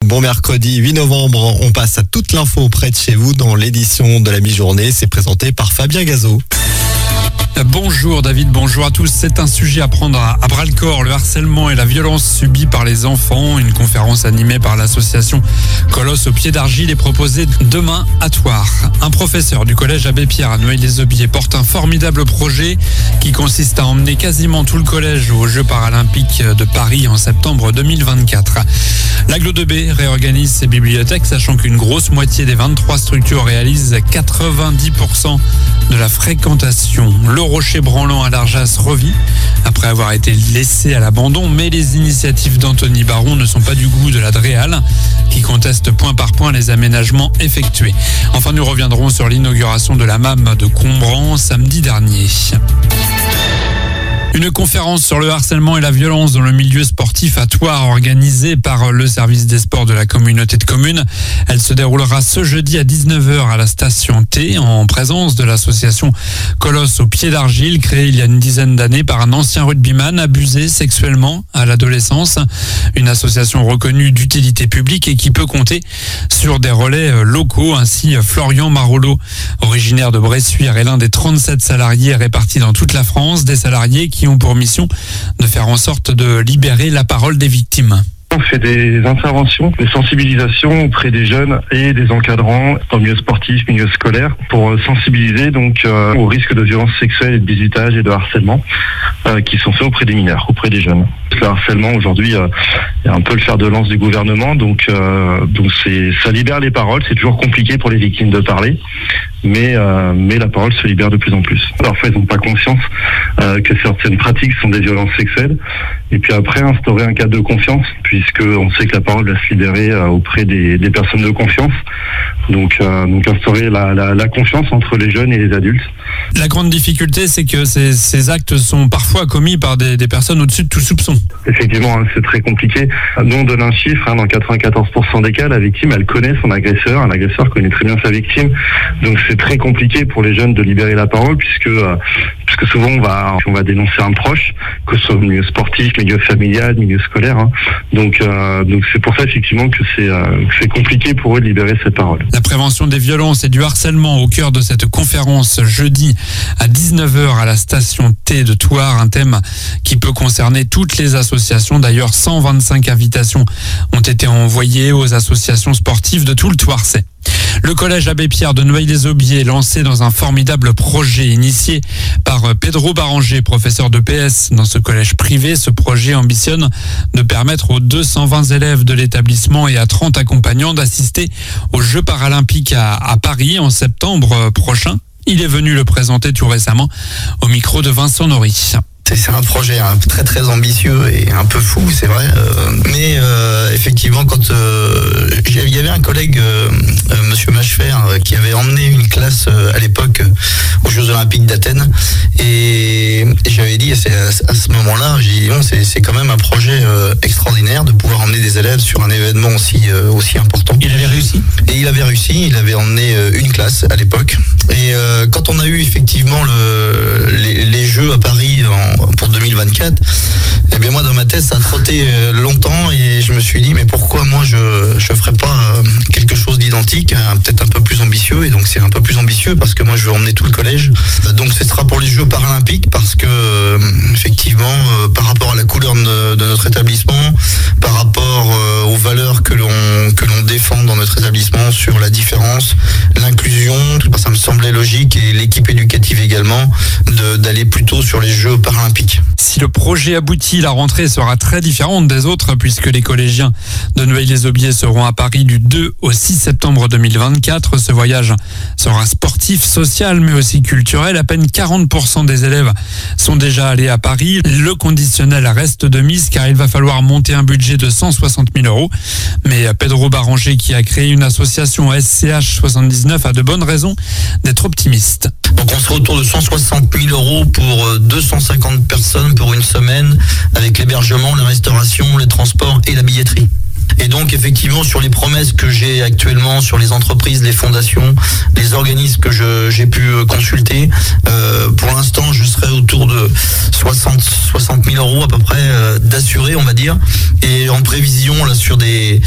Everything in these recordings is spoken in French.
Bon mercredi 8 novembre, on passe à toute l'info près de chez vous dans l'édition de la mi-journée. C'est présenté par Fabien Gazot. Bonjour David, bonjour à tous. C'est un sujet à prendre à bras-le-corps, le harcèlement et la violence subie par les enfants. Une conférence animée par l'association Colosse au pied d'argile est proposée demain à Thouars. Un professeur du collège Abbé Pierre à Noailles-les-Aubiers porte un formidable projet qui consiste à emmener quasiment tout le collège aux Jeux paralympiques de Paris en septembre 2024. L'Aglo de B réorganise ses bibliothèques, sachant qu'une grosse moitié des 23 structures réalise 90% de la fréquentation. Le Rocher Branlant à l'Arjas revit après avoir été laissé à l'abandon, mais les initiatives d'Anthony Baron ne sont pas du goût de la Dréal, qui conteste point par point les aménagements effectués. Enfin, nous reviendrons sur l'inauguration de la MAM de Combran samedi dernier. Une conférence sur le harcèlement et la violence dans le milieu sportif à Thouars, organisée par le service des sports de la communauté de communes. Elle se déroulera ce jeudi à 19h à la station T, en présence de l'association Colosse au pied d'argile, créée il y a une dizaine d'années par un ancien rugbyman abusé sexuellement à l'adolescence. Une association reconnue d'utilité publique et qui peut compter sur des relais locaux. Ainsi, Florian Marolo, originaire de Bressuire, est l'un des 37 salariés répartis dans toute la France, des salariés qui ont pour mission de faire en sorte de libérer la parole des victimes. On fait des interventions, des sensibilisations auprès des jeunes et des encadrants dans le milieu sportif, milieu scolaire, pour sensibiliser donc aux risques de violences sexuelles et de bizutage et de harcèlement qui sont faits auprès des mineurs, auprès des jeunes. Le harcèlement aujourd'hui est un peu le fer de lance du gouvernement, donc ça libère les paroles. C'est toujours compliqué pour les victimes de parler, mais la parole se libère de plus en plus. Parfois ils n'ont pas conscience que certaines pratiques sont des violences sexuelles, et puis après instaurer un cadre de confiance, puisque on sait que la parole va se libérer auprès des personnes de confiance. Donc instaurer la confiance entre les jeunes et les adultes. La grande difficulté, c'est que ces actes sont parfois commis par des personnes au-dessus de tout soupçon. Effectivement, c'est très compliqué. Nous, on donne un chiffre, dans 94% des cas, la victime, elle connaît son agresseur. Un agresseur connaît très bien sa victime. Donc c'est très compliqué pour les jeunes de libérer la parole, puisque souvent on va dénoncer un proche, que ce soit au milieu sportif, milieu familial, milieu scolaire. Donc c'est pour ça effectivement que c'est compliqué pour eux de libérer cette parole. La prévention des violences et du harcèlement au cœur de cette conférence jeudi à 19h à la station T de Thouars, un thème qui peut concerner toutes les associations. D'ailleurs, 125 invitations ont été envoyées aux associations sportives de tout le Thouarsais. Le collège Abbé Pierre de Noailles-les-Aubiers est lancé dans un formidable projet initié par Pedro Baranger, professeur de PS dans ce collège privé. Ce projet ambitionne de permettre aux 220 élèves de l'établissement et à 30 accompagnants d'assister aux Jeux paralympiques à Paris en septembre prochain. Il est venu le présenter tout récemment au micro de Vincent Nory. C'est un projet très très ambitieux et un peu fou, c'est vrai. Mais effectivement, quand il y avait un collègue, Monsieur Machefer, qui avait emmené une classe à l'époque aux Jeux Olympiques d'Athènes, et j'avais dit à ce moment-là, j'ai dit non, c'est quand même un projet extraordinaire de pouvoir emmener des élèves sur un événement aussi important. Il avait réussi. Et il avait réussi. Il avait emmené une classe à l'époque. Et quand on a eu effectivement les Jeux à Paris pour 2024, eh bien moi dans ma tête ça a trotté longtemps et je me suis dit mais pourquoi moi je ferais pas quelque chose d'identique, peut-être un peu plus ambitieux. Et donc c'est un peu plus ambitieux parce que moi je veux emmener tout le collège. Donc ce sera pour les Jeux paralympiques parce que effectivement par rapport à la couleur de notre établissement, par rapport aux valeurs que l'on défend dans notre établissement sur la différence, l'inclusion, ça me semblait logique, et l'équipe éducative également d'aller plutôt sur les Jeux paralympiques. Si le projet aboutit, la rentrée sera très différente des autres puisque les collégiens de Noailles-les-Aubiers seront à Paris du 2 au 6 septembre 2024. Ce voyage sera sportif, social mais aussi culturel. À peine 40% des élèves sont déjà allés à Paris. Le conditionnel reste de mise car il va falloir monter un budget de 160 000 €. Mais Pedro Baranger, qui a créé une association SCH 79, a de bonnes raisons d'être optimiste. Donc on sera autour de 160 000 € pour 250 personnes pour une semaine, avec l'hébergement, la restauration, les transports et la billetterie. Et donc effectivement sur les promesses que j'ai actuellement sur les entreprises, les fondations, les organismes que j'ai pu consulter, pour l'instant je serai autour de 60 000 euros à peu près d'assurés, on va dire. Et en prévision là sur des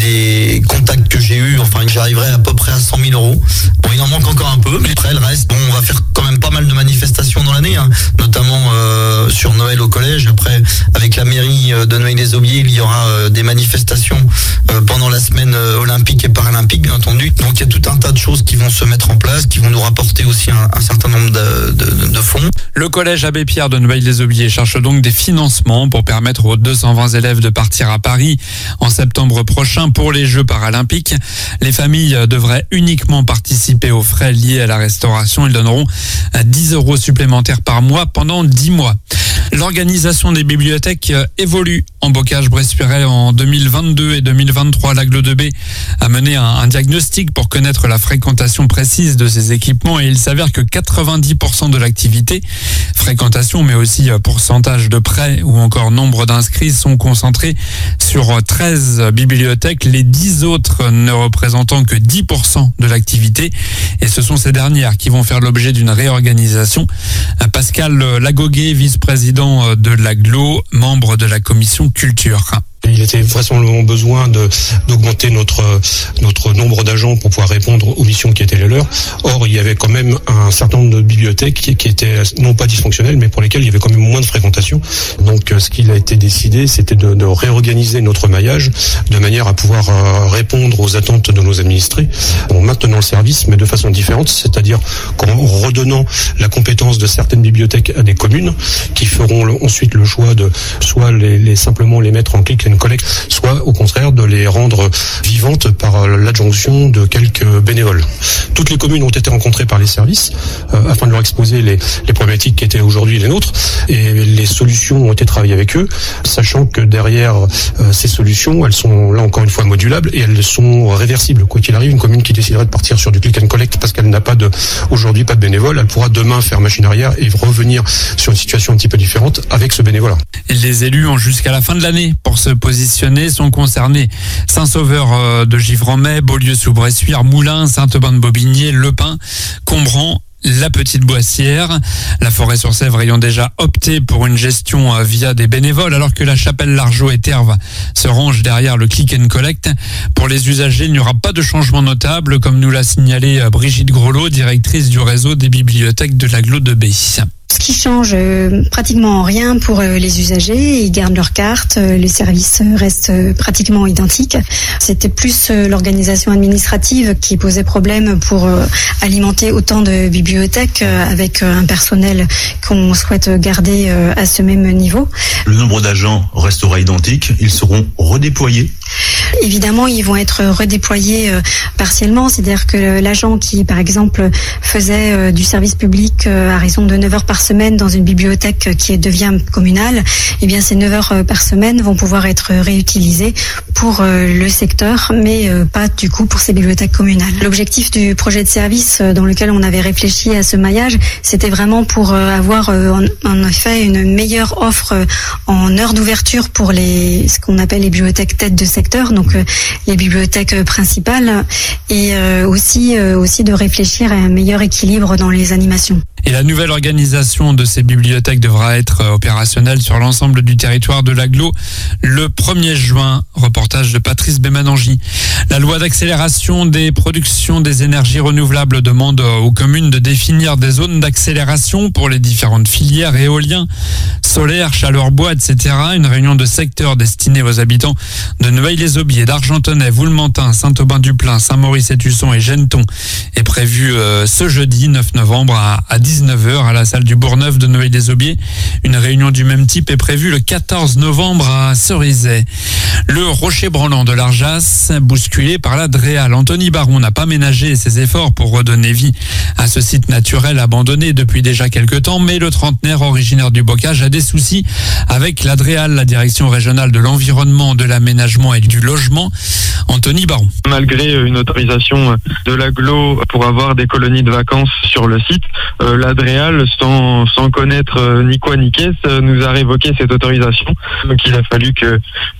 contacts que j'ai eus, enfin j'arriverai à peu près à 100 000 euros. Bon, il en manque encore un peu, mais après le reste, bon, on va faire quand même pas mal de manifestations dans l'année, notamment sur Noël au collège. Après, avec la mairie de Noailles-les-Aubiers, il y aura des manifestations pendant la semaine olympique et paralympique, bien entendu. Donc il y a tout un tas de choses qui vont se mettre en place, qui vont nous rapporter aussi un certain nombre de fonds. Le collège Abbé Pierre de Noailles-les-Aubiers cherche donc des financements pour permettre aux 220 élèves de partir à Paris en septembre prochain pour les Jeux paralympiques. Les familles devraient uniquement participer aux frais liés à la restauration. Ils donneront 10 euros supplémentaires par mois pendant 10 mois. L'organisation des bibliothèques évolue en Bocage-Bressuiret en 2022 et 2023. L'Aglo 2B a mené un diagnostic pour connaître la fréquentation précise de ces équipements et il s'avère que 90% de l'activité, fréquentation mais aussi pourcentage de prêts ou encore nombre d'inscrits sont concentrés sur 13 bibliothèques, les 10 autres ne représentant que 10% de l'activité et ce sont ces dernières qui vont faire l'objet d'une réorganisation. Pascal Lagoguet, vice-président de l'Aglo, membre de la commission culture. Il était vraisemblablement besoin d'augmenter notre nombre d'agents pour pouvoir répondre aux missions qui étaient les leurs. Or, il y avait quand même un certain nombre de bibliothèques qui étaient non pas dysfonctionnelles, mais pour lesquelles il y avait quand même moins de fréquentation. Donc, ce qu'il a été décidé, c'était de réorganiser notre maillage de manière à pouvoir répondre aux attentes de nos administrés en maintenant le service, mais de façon différente, c'est-à-dire qu'en redonnant la compétence de certaines bibliothèques à des communes qui feront ensuite le choix de soit simplement les mettre en click and collect, soit au contraire de les rendre vivantes par l'adjonction de quelques bénévoles. Toutes les communes ont été rencontrées par les services afin de leur exposer les problématiques qui étaient aujourd'hui les nôtres et les solutions ont été travaillées avec eux, sachant que derrière ces solutions, elles sont là encore une fois modulables et elles sont réversibles. Quoi qu'il arrive, une commune qui déciderait de partir sur du click and collect parce qu'elle n'a aujourd'hui pas de bénévole, elle pourra demain faire machine arrière et revenir sur une situation un petit peu différente avec ce bénévolat. Les élus ont jusqu'à la fin de l'année pour se positionnés sont concernés Saint-Sauveur de Givray, Beaulieu-sous-Bressuire, Moulins, Saint-Aubin-de-Bobigné, Le Pin, Combran, la Petite Boissière. La Forêt-sur-Sèvre ayant déjà opté pour une gestion via des bénévoles, alors que la Chapelle-Largeau et Terve se rangent derrière le click and collect. Pour les usagers, il n'y aura pas de changement notable, comme nous l'a signalé Brigitte Grelot, directrice du réseau des bibliothèques de l'Aglo 2B. Ce qui change pratiquement rien pour les usagers, ils gardent leur carte, le service reste pratiquement identique. C'était plus l'organisation administrative qui posait problème pour alimenter autant de bibliothèques avec un personnel qu'on souhaite garder à ce même niveau. Le nombre d'agents restera identique, ils seront redéployés. Évidemment, ils vont être redéployés partiellement, c'est-à-dire que l'agent qui, par exemple, faisait du service public à raison de 9 heures par semaine dans une bibliothèque qui devient communale, eh bien ces 9 heures par semaine vont pouvoir être réutilisées pour le secteur, mais pas du coup pour ces bibliothèques communales. L'objectif du projet de service dans lequel on avait réfléchi à ce maillage, c'était vraiment pour avoir en effet une meilleure offre en heure d'ouverture pour ce qu'on appelle les bibliothèques têtes de secteur, donc les bibliothèques principales, et aussi de réfléchir à un meilleur équilibre dans les animations. Et la nouvelle organisation de ces bibliothèques devra être opérationnelle sur l'ensemble du territoire de l'Aglo le 1er juin. Reportage de Patrice Bémanangi. La loi d'accélération des productions des énergies renouvelables demande aux communes de définir des zones d'accélération pour les différentes filières, éolien, solaire, chaleur bois, etc. Une réunion de secteur destinée aux habitants de Noailles-les-Aubiers, d'Argentonnay, Voulementin, Saint-Aubin-du-Plain, Saint-Maurice-et-Tusson et Genneton est prévue ce jeudi 9 novembre à 19h à la salle du Bourgneuf de Noailles-les-Aubiers. Une réunion du même type est prévue le 14 novembre à Cerizay. Le rocher branlant de l'Arjas, bousculé par la Dréal. Anthony Baron n'a pas ménagé ses efforts pour redonner vie à ce site naturel abandonné depuis déjà quelques temps, mais le trentenaire originaire du Bocage a des soucis avec la Dréal, la direction régionale de l'environnement, de l'aménagement et du logement. Anthony Baron. Malgré une autorisation de l'Aglo pour avoir des colonies de vacances sur le site, la Dréal, sans connaître ni quoi ni qu'est, nous a révoqué cette autorisation. Donc il a fallu que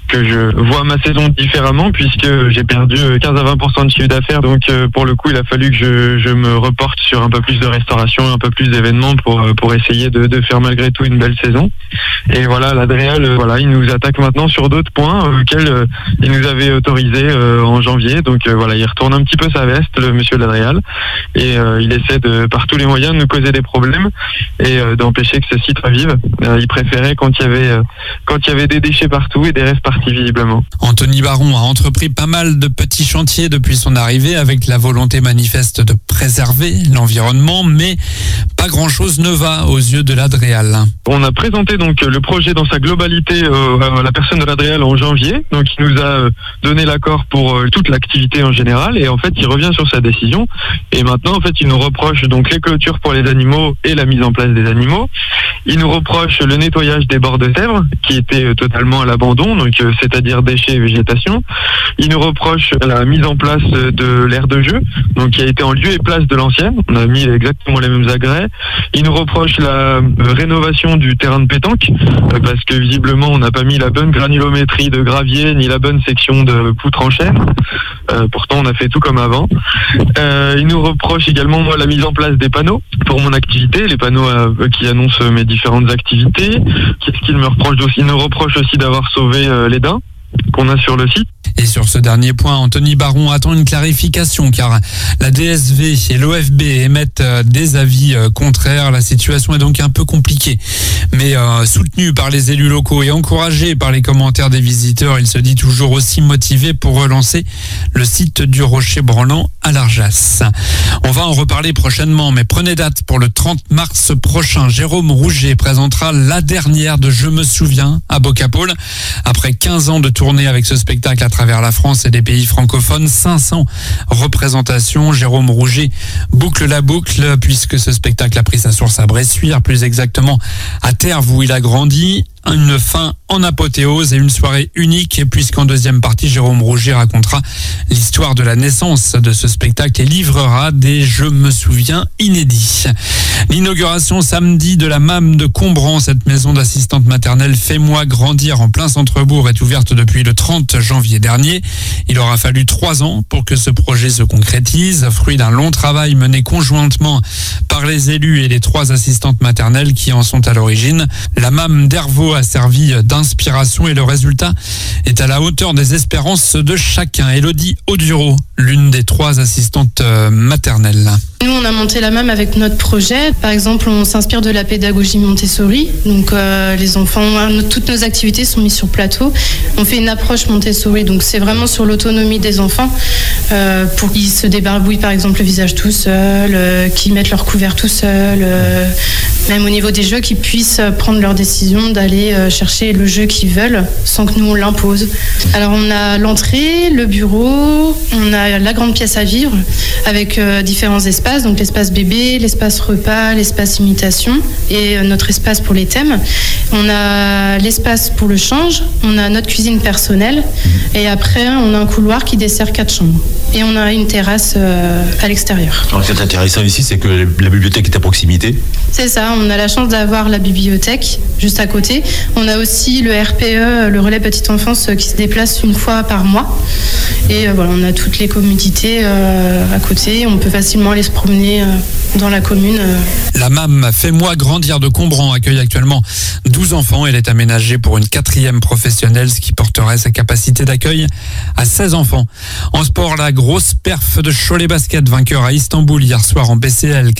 que je vois ma saison différemment puisque j'ai perdu 15 à 20% de chiffre d'affaires. Donc pour le coup, il a fallu que je me reporte sur un peu plus de restauration, un peu plus d'événements pour essayer de faire malgré tout une belle saison. Et voilà, l'Adréal, il nous attaque maintenant sur d'autres points auxquels il nous avait autorisé en janvier. Donc il retourne un petit peu sa veste, le monsieur de l'Adréal, et il essaie par tous les moyens de nous causer des problèmes et d'empêcher que ce site revive. Il préférait quand il y avait des déchets partout et des rêves partis visiblement. Anthony Baron a entrepris pas mal de petits chantiers depuis son arrivée avec la volonté manifeste de préserver l'environnement, mais pas grand-chose ne va aux yeux de l'Adréal. On a présenté donc le projet dans sa globalité à la personne de l'Adréal en janvier, donc il nous a donné l'accord pour toute l'activité en général et en fait il revient sur sa décision et maintenant en fait il nous reproche donc les clôtures pour les animaux et la mise en place des animaux. Il nous reproche le nettoyage des bords de Sèvres qui était totalement à l'abandon, donc c'est-à-dire déchets et végétation. Il nous reproche la mise en place de l'aire de jeu, donc qui a été en lieu et place de l'ancienne. On a mis exactement les mêmes agrès. Il nous reproche la rénovation du terrain de pétanque parce que visiblement on n'a pas mis la bonne granulométrie de gravier ni la bonne section de poutre en chêne. Pourtant on a fait tout comme avant. Il nous reproche également la mise en place des panneaux pour mon activité, les panneaux qui annoncent mes différentes activités. Qu'est-ce qu'il me reproche aussi? Il nous reproche aussi d'avoir sauvé les daims qu'on a sur le site. Et sur ce dernier point, Anthony Baron attend une clarification car la DSV et l'OFB émettent des avis contraires. La situation est donc un peu compliquée. Mais soutenu par les élus locaux et encouragé par les commentaires des visiteurs, il se dit toujours aussi motivé pour relancer le site du Rocher Branlant à l'Arjas. On va en reparler prochainement, mais prenez date pour le 30 mars prochain. Jérôme Rouget présentera la dernière de Je me souviens à Bocapole. Après 15 ans de tournée avec ce spectacle à travers la France et des pays francophones, 500 représentations. Jérôme Rouget boucle la boucle puisque ce spectacle a pris sa source à Bressuire, plus exactement à Terve où il a grandi. Une fin en apothéose et une soirée unique puisqu'en deuxième partie, Jérôme Rouget racontera l'histoire de la naissance de ce spectacle et livrera des Je me souviens inédits. L'inauguration samedi de la MAM de Combran, cette maison d'assistante maternelle Fais-moi grandir en plein centre-bourg, est ouverte depuis le 30 janvier dernier. Il aura fallu 3 ans pour que ce projet se concrétise, fruit d'un long travail mené conjointement par les élus et les 3 assistantes maternelles qui en sont à l'origine. La MAM d'Hervaux a servi d'inspiration et le résultat est à la hauteur des espérances de chacun. Élodie Audureau, l'une des 3 assistantes maternelles. Nous, on a monté la MAM avec notre projet. Par exemple, on s'inspire de la pédagogie Montessori. Donc, les enfants, toutes nos activités sont mises sur plateau. On fait une approche Montessori. Donc, c'est vraiment sur l'autonomie des enfants pour qu'ils se débarbouillent, par exemple, le visage tout seul, qu'ils mettent leur couvert tout seul. Même au niveau des jeux, qu'ils puissent prendre leur décision d'aller chercher le jeu qu'ils veulent sans que nous, on l'impose. Alors, on a l'entrée, le bureau, on a la grande pièce à vivre avec différents espaces. Donc l'espace bébé, l'espace repas, l'espace imitation et notre espace pour les thèmes. On a l'espace pour le change, on a notre cuisine personnelle et après on a un couloir qui dessert 4 chambres. Et on a une terrasse à l'extérieur. Alors, ce qui est intéressant ici, c'est que la bibliothèque est à proximité. C'est ça, on a la chance d'avoir la bibliothèque juste à côté. On a aussi le RPE, le relais petite enfance, qui se déplace une fois par mois. Et voilà, on a toutes les commodités à côté. On peut facilement aller se promener dans la commune. La MAM Fais-moi grandir de Combran accueille actuellement 12 enfants. Elle est aménagée pour une 4e professionnelle, ce qui porterait sa capacité d'accueil à 16 enfants. En sport, la grosse perf de Cholet Basket, vainqueur à Istanbul hier soir en BCL,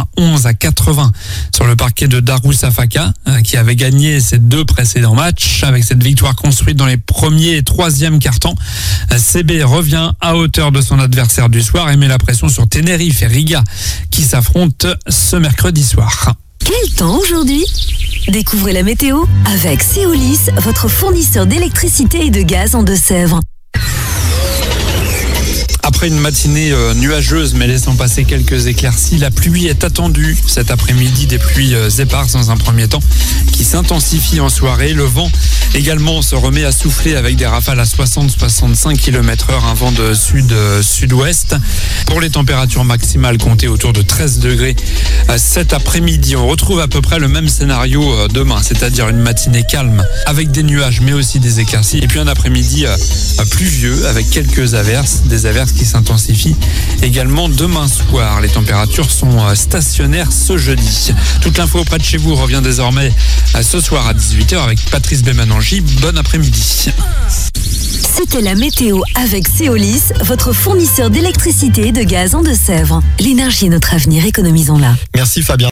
91-80 sur le parquet de Darüşşafaka, qui avait gagné ses 2 précédents matchs. Avec cette victoire construite dans les premiers et 3e quart-temps, CB revient à hauteur de son adversaire du soir et met la pression sur Tenerife et Riga qui s'affrontent ce mercredi soir. Quel temps aujourd'hui ? Découvrez la météo avec Seolis, votre fournisseur d'électricité et de gaz en Deux-Sèvres. Après Après une matinée nuageuse mais laissant passer quelques éclaircies, la pluie est attendue cet après-midi, des pluies éparses dans un premier temps qui s'intensifient en soirée. Le vent également se remet à souffler avec des rafales à 60-65 km/h, un vent de sud-sud-ouest. Pour les températures maximales, comptez autour de 13 degrés cet après-midi. On retrouve à peu près le même scénario demain, c'est-à-dire une matinée calme avec des nuages mais aussi des éclaircies. Et puis un après-midi pluvieux avec quelques averses, des averses qui s'intensifient également demain soir. Les températures sont stationnaires ce jeudi. Toute l'info auprès de chez vous revient désormais ce soir à 18h avec Patrice Bémanangi. Bon après-midi. C'était la météo avec Céolis, votre fournisseur d'électricité et de gaz en Deux-Sèvres. L'énergie est notre avenir, économisons-la. Merci Fabien.